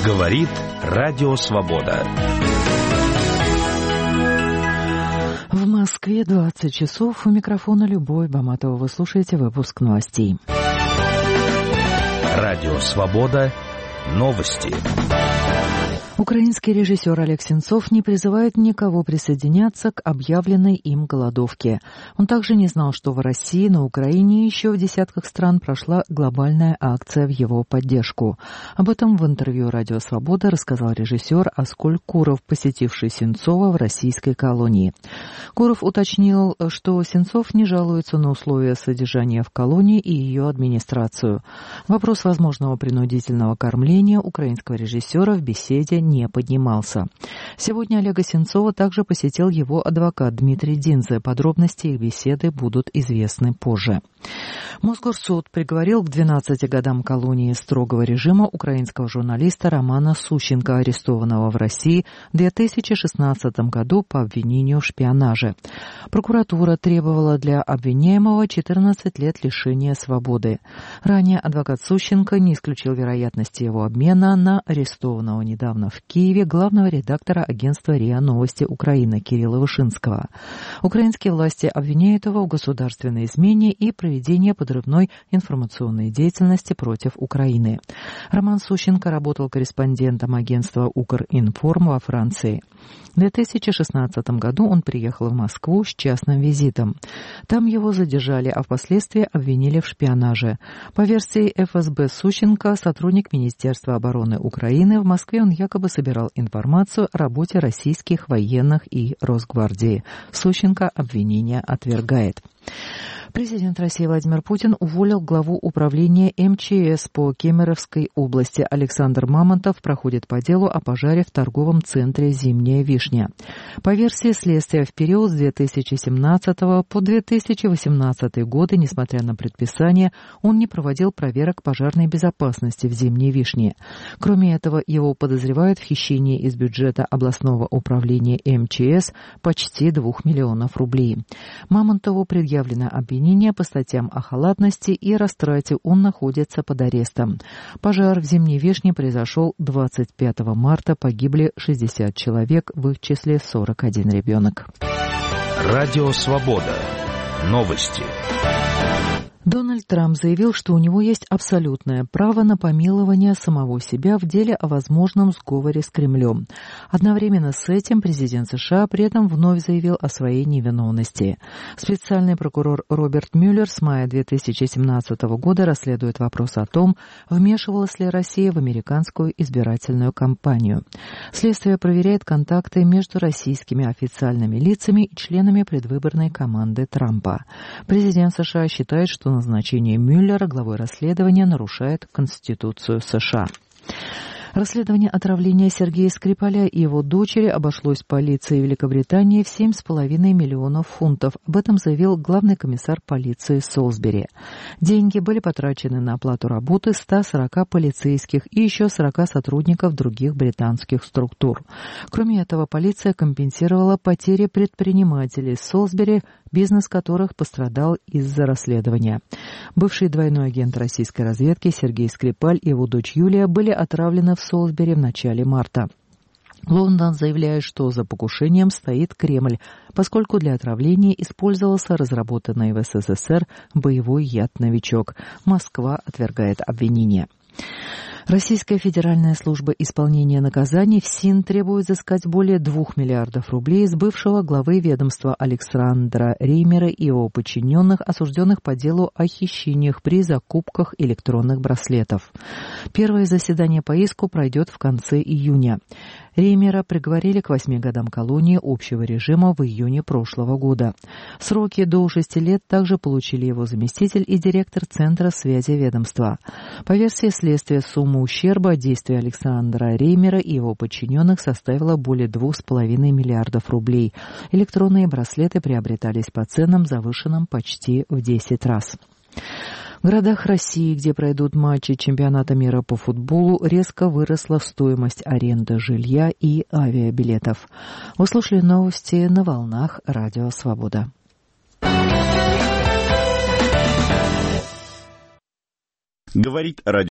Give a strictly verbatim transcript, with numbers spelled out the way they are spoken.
Говорит Радио Свобода. В Москве двадцать часов. У микрофона Любовь Баматова. Вы слушаете выпуск новостей. Радио Свобода. Новости. Украинский режиссер Олег Сенцов не призывает никого присоединяться к объявленной им голодовке. Он также не знал, что в России, на Украине и еще в десятках стран прошла глобальная акция в его поддержку. Об этом в интервью «Радио Свобода» рассказал режиссер Аскольд Куров, посетивший Сенцова в российской колонии. Куров уточнил, что Сенцов не жалуется на условия содержания в колонии и ее администрацию. Вопрос возможного принудительного кормления украинского режиссера в беседе не поднимался. Сегодня Олега Сенцова также посетил его адвокат Дмитрий Динзе. Подробности их беседы будут известны позже. Мосгорсуд приговорил к двенадцати годам колонии строгого режима украинского журналиста Романа Сущенко, арестованного в России в две тысячи шестнадцатом году по обвинению в шпионаже. Прокуратура требовала для обвиняемого четырнадцать лет лишения свободы. Ранее адвокат Сущенко не исключил вероятности его обмена на арестованного недавно в Киеве главного редактора агентства РИА Новости Украины Кирилла Вышинского. Украинские власти обвиняют его в государственной измене и проведении подрывной информационной деятельности против Украины. Роман Сущенко работал корреспондентом агентства «Укринформ» во Франции. В две тысячи шестнадцатом году он приехал в Москву с частным визитом. Там его задержали, а впоследствии обвинили в шпионаже. По версии эф эс бэ Сущенко, сотрудник Министерства обороны Украины, в Москве он якобы собирал информацию о работе российских военных и Росгвардии. Сущенко обвинение отвергает. Президент России Владимир Путин уволил главу управления эм че эс по Кемеровской области. Александр Мамонтов проходит по делу о пожаре в торговом центре «Зимняя вишня». По версии следствия, в период с две тысячи семнадцатого по две тысячи восемнадцатый годы, несмотря на предписание, он не проводил проверок пожарной безопасности в «Зимней вишне». Кроме этого, его подозревают в хищении из бюджета областного управления эм че эс почти двух миллионов рублей. Мамонтову предъявлено обвинение по статьям о халатности и растрате. Он находится под арестом. Пожар в «Зимней вишне» произошел двадцать пятого марта. Погибли шестьдесят человек, в их числе сорок один ребенок. Радио Свобода. Новости. Дональд Трамп заявил, что у него есть абсолютное право на помилование самого себя в деле о возможном сговоре с Кремлем. Одновременно с этим президент США при этом вновь заявил о своей невиновности. Специальный прокурор Роберт Мюллер с мая две тысячи семнадцатого года расследует вопрос о том, вмешивалась ли Россия в американскую избирательную кампанию. Следствие проверяет контакты между российскими официальными лицами и членами предвыборной команды Трампа. Президент США считает, что назначение Мюллера главой расследования нарушает Конституцию США. Расследование отравления Сергея Скрипаля и его дочери обошлось полиции Великобритании в семь с половиной миллионов фунтов. Об этом заявил главный комиссар полиции Солсбери. Деньги были потрачены на оплату работы ста сорока полицейских и еще сорока сотрудников других британских структур. Кроме этого, полиция компенсировала потери предпринимателей Солсбери, бизнес которых пострадал из-за расследования. Бывший двойной агент российской разведки Сергей Скрипаль и его дочь Юлия были отравлены в Солсбери в начале марта. Лондон заявляет, что за покушением стоит Кремль, поскольку для отравления использовался разработанный в эс эс эс эр боевой яд «Новичок». Москва отвергает обвинения. Российская федеральная служба исполнения наказаний ФСИН требует взыскать более двух миллиардов рублей с бывшего главы ведомства Александра Реймера и его подчиненных, осужденных по делу о хищениях при закупках электронных браслетов. Первое заседание по иску пройдет в конце июня. Реймера приговорили к восьми годам колонии общего режима в июне прошлого года. Сроки до шести лет также получили его заместитель и директор Центра связи ведомства. По версии следствия, сумма ущерба от действий Александра Реймера и его подчиненных составила более двух с половиной миллиардов рублей. Электронные браслеты приобретались по ценам, завышенным почти в десять раз. В городах России, где пройдут матчи чемпионата мира по футболу, резко выросла стоимость аренды жилья и авиабилетов. Вы слушали новости на волнах Радио Свобода. Говорит радио.